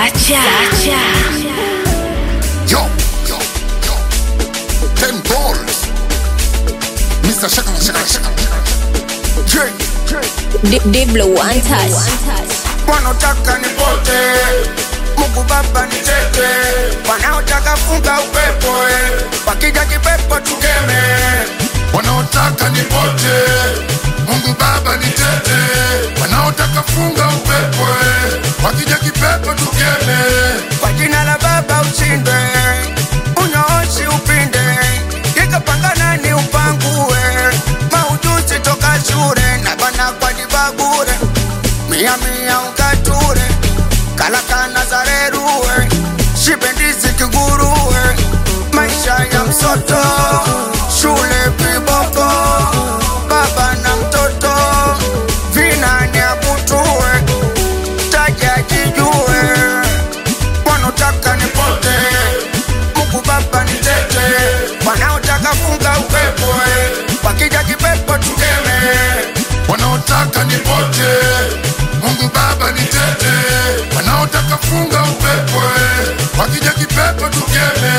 Sacha. Yo. 10 balls. Mr. Shaka. Diblo one touch. Wanaotaka nipote, Mungu Baba nitete. Wanaotaka funga upepo, wakija kipepo tukeme. Wanaotaka nipote, Mungu Baba nitete. Wanaotaka funga upepo, wakija kipepo tukeme. Kwa jina la Baba ushinde, unyooshi upinde. Ikapangana ni upangue, maujuzi toka shule. Na bana kwa dibabure, mia ukature. Kalaka nazareruwe, shibendizi kiguruwe. Maisha ya msoto, shule viboko. Baba na mtoto, vinani akutuwe. Taja jijue, wanaotaka nipote, Mungu Baba nitete. Wanaotaka funga upepo, wakija kipepo tukeme. Wanaotaka nipote, Mungu Baba nitete. Wanaotaka funga upepo, wakija kipepo tukeme.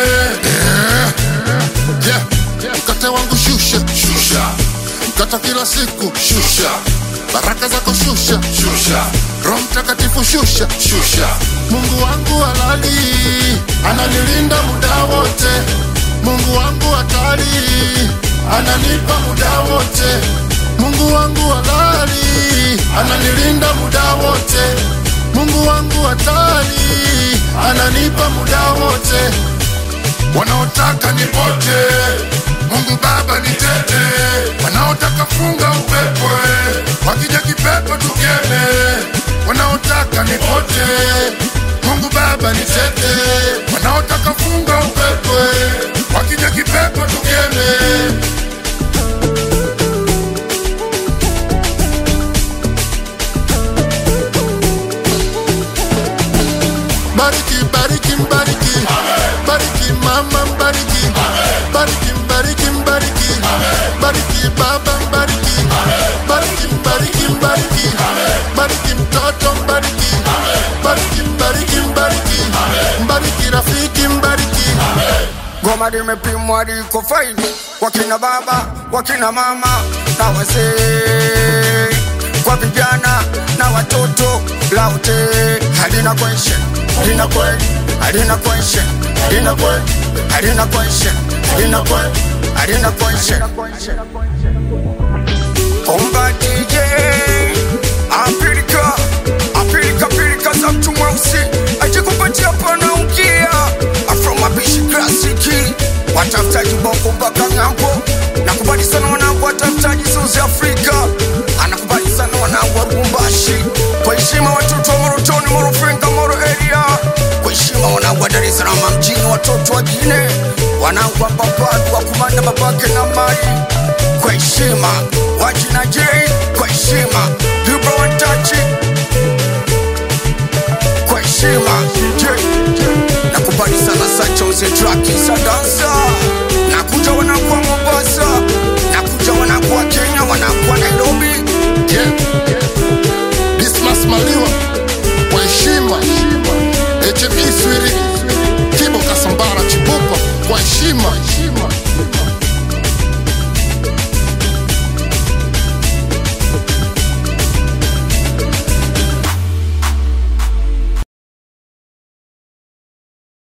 Mkate wangu shusha. Mkata kila siku shusha. Baraka zako shusha. Roho Mtakatifu shusha. Mungu wangu halali, ananilinda muda wote. Mungu wangu hatari, ananipa muda wote. Mungu wangu halali, ananilinda muda wote. Mungu wangu hatari, ananipa muda wote. Wanaotaka nipote, Mungu Baba nitete. Wanaotaka funga upepo, wakija kipepo tukeme. Wanaotaka nipote, Mungu Baba nitete. Wanaotaka funga upepo, wakija kipepo tukeme. Bariki, bariki mama, bariki, bariki, bariki baba, bariki, bariki mtoto, bariki, bariki rafiki, bariki. Goma limepimwa liko faini, wakina baba, wakina mama na wazee, kwa vijana na watoto laute. Halina question, halina question. Omba DJ Apirika za mtu mweusi ajikupatia pana ukia. Afro mabishi klasiki, watafutaji bongo mpaka ng'ambo. Nakubali sana wanangu watafutaji South Africa. Anakubali sana wanangu wa Lubumbashi. Kwa heshima watoto wa Morotoni, Morofinga, Moro area. Kwa heshima wanangu wa Dar es Salaam mjini, watoto wa Gine. Wanangu wa Babadu wa Kumanda babake na Mari. Kwa heshima wajina J. Kwa heshima Diblo one touch. Kwa heshima J. Nakubali sana Sacha uze traki za dansa.